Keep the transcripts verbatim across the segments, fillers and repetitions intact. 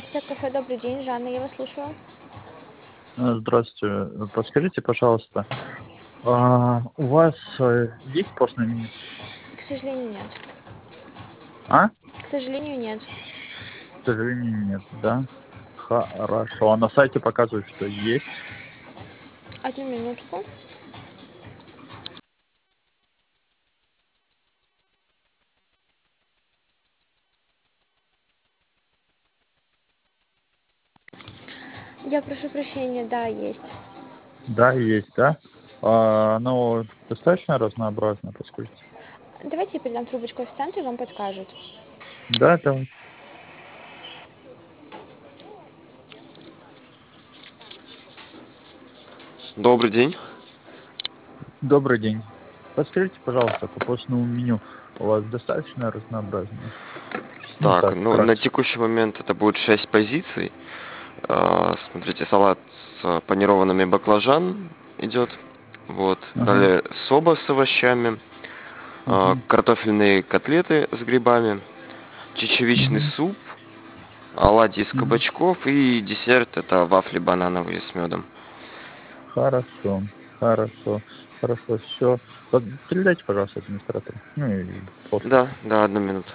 Тет-кафе, добрый день, Жанна, я вас слушаю. Э, Здравствуйте. Э, Подскажите, пожалуйста, а, у вас э, есть постное меню? К сожалению, нет. А? К сожалению, нет. К сожалению, нет, да? Хорошо. А на сайте показывают, что есть. Одну минутку. Я прошу прощения, да, есть. Да, есть, да? А, ну, достаточно разнообразно, подскажите. Давайте я передам трубочку официанту, и вам подскажут. Да, да. Добрый день. Добрый день. Подскажите, пожалуйста, по постному меню у вас достаточно разнообразно? Ну, Так, так, ну на вкратце. текущий момент это будет шесть позиций. А, Смотрите, салат с панированными баклажан идет. Вот. Ага. Далее соба с овощами, а, Угу. картофельные котлеты с грибами, чечевичный Угу. суп, оладьи из Угу. кабачков и десерт это вафли банановые с медом. Хорошо, хорошо, хорошо, все. Передайте, пожалуйста, администратору. Ну и после. Да, да, одну минуту.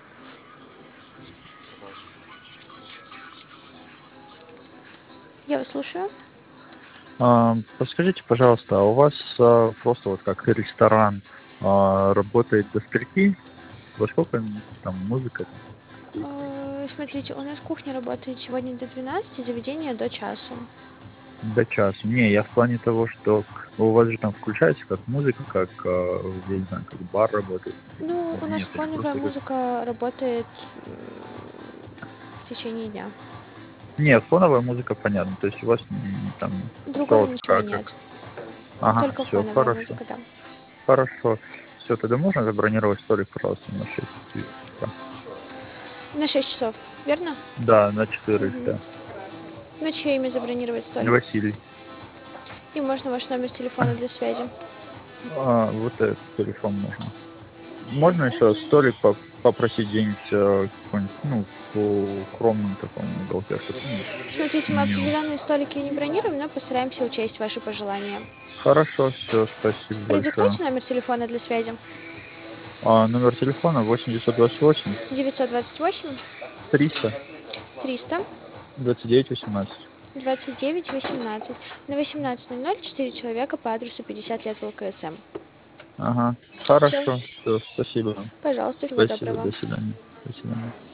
Я вас слушаю. А, подскажите, пожалуйста, а у вас а, просто вот как ресторан а, работает до скольки? Во сколько м, там музыка действует? Э, Смотрите, у нас кухня работает сегодня до двенадцати, заведение до часу. До часу. Не, я в плане того, что у вас же там включается как музыка, как, а, я не знаю, как бар работает. Ну, у Или нас нет, или фоновая просто как... музыка работает м, в течение дня. Нет, фоновая музыка, понятно. То есть у вас м, там Другого все ничего как... нет. Ага, Только все, фоновая хорошо. музыка, да. Хорошо. Все, тогда можно забронировать столик, пожалуйста, на шесть утра? На шесть часов, верно? Да, на четырех, Мгм. да. На чье имя забронировать столик? Василий. И можно ваш номер телефона для связи. А, вот этот телефон можно. Можно еще столик по- попросить где-нибудь э, какой-нибудь, ну, в укромном таком уголке, чтобы, ну, Смотрите, мы меню. определенные столики не бронируем, но постараемся учесть ваши пожелания. Хорошо, все, спасибо большое. Продиктуйте номер телефона для связи. А, номер телефона восемь девятьсот двадцать восемь девятьсот двадцать восемь триста триста двадцать девять восемнадцать. двадцать девять восемнадцать. На восемнадцать ноль ноль четыре человека по адресу пятьдесят лет ВЛКСМ. Ага, Все, хорошо, все, спасибо. пожалуйста, всего Спасибо, доброго. до свидания. До свидания.